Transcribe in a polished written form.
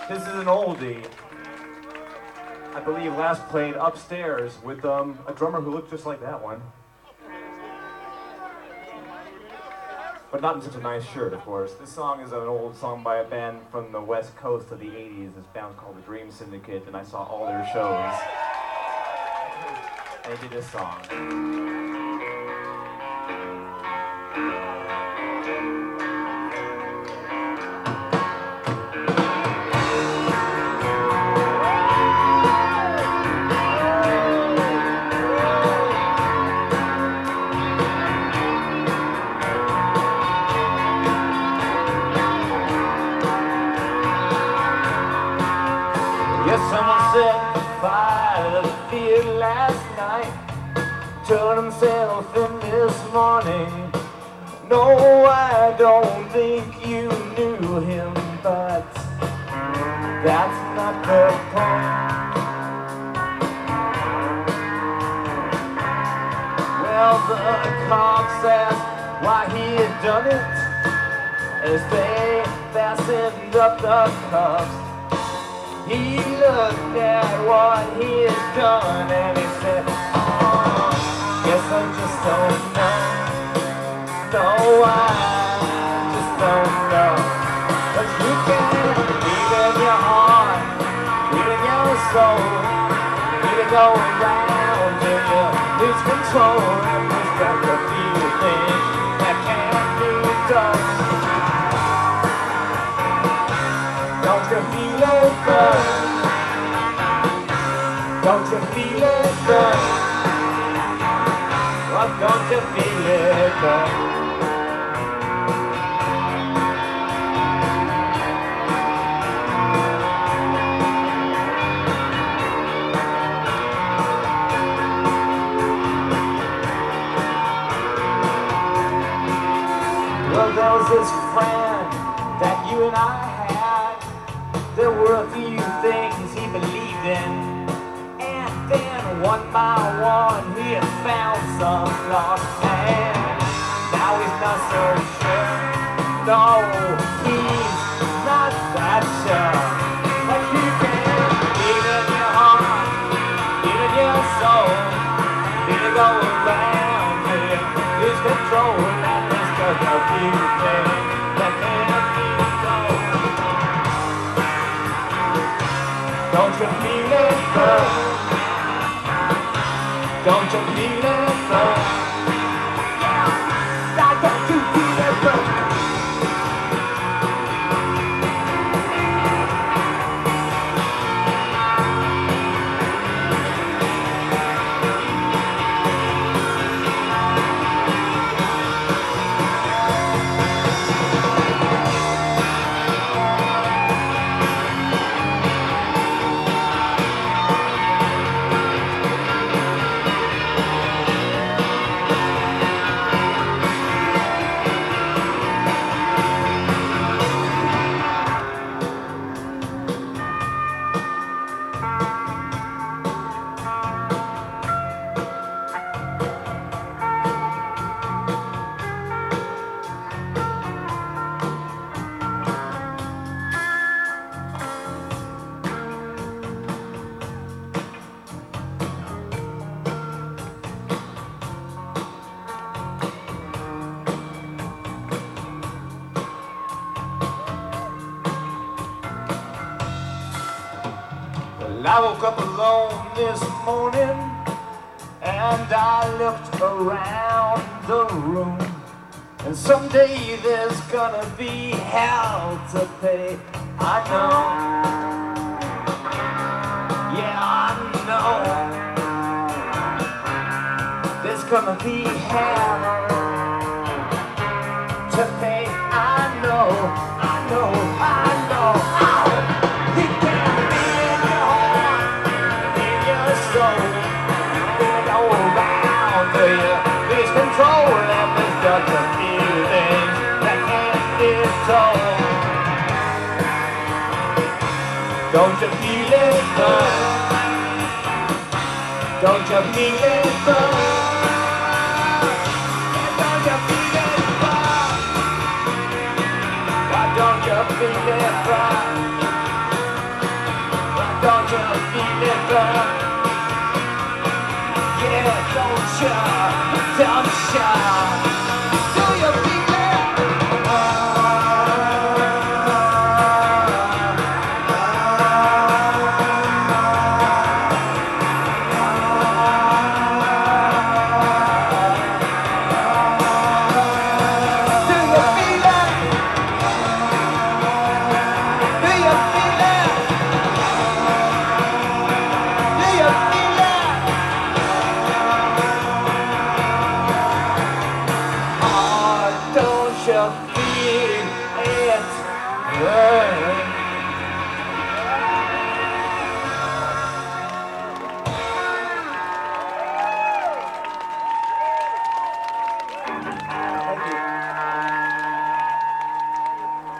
This is an oldie. I believe last played upstairs with a drummer who looked just like that one. But not in such a nice shirt, of course. This song is an old song by a band from the west coast of the 80s. This band's called the Dream Syndicate, and I saw all their shows. And they did this song. Someone set fire to the field last night, turned himself in this morning. No, I don't think you knew him, but that's not the point. Well, the cops asked why he had done it as they fastened up the cuffs. He looked at what he had done and he said, oh, guess I just don't know. No, I just don't know. But you can feel in your heart, feel in your soul, feel it go around till you lose control. And there's got to be a thing that can't be done. Don't you feel it burn? Don't you feel it burn? Oh, don't you feel it burn? Well, there was this friend that you and I had. There were a few things he believed in, and then one by one he had found some lost man. Now he's not so sure, no, he's not that sure. But you can feel in your heart, feel in your soul, feel it go around till you lose control. And there's just a few things that can't be told. Don't you feel it burn? Don't you feel it burn? Yeah, don't you feel it burn? I woke up alone this morning and I looked around the room, and someday there's gonna be hell to pay. I know, yeah, I know there's gonna be hell to pay. I know, I know, I know. Lose control, and there's just a few things that can't be told. Don't you feel it burn? Don't you feel it burn? Don't you feel it burn? Why don't you feel it burn? Don't you feel it burn?